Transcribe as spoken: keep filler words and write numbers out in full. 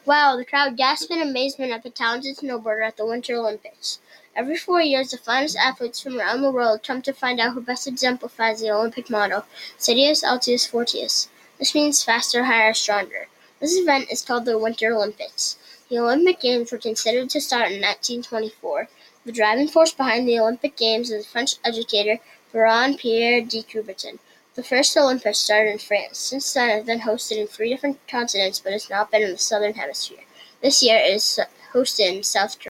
Wow, the crowd gasped in amazement at the talented snowboarder at the Winter Olympics. Every four years, the finest athletes from around the world come to find out who best exemplifies the Olympic motto, Citius Altius Fortius. This means faster, higher, stronger. This event is called the Winter Olympics. The Olympic Games were considered to start in nineteen twenty-four. The driving force behind the Olympic Games is the French educator Laurent-Pierre de Coubertin. The first Olympics started in France. Since then, it has been hosted in three different continents, but has not been in the southern hemisphere. This year, it is hosted in South Korea.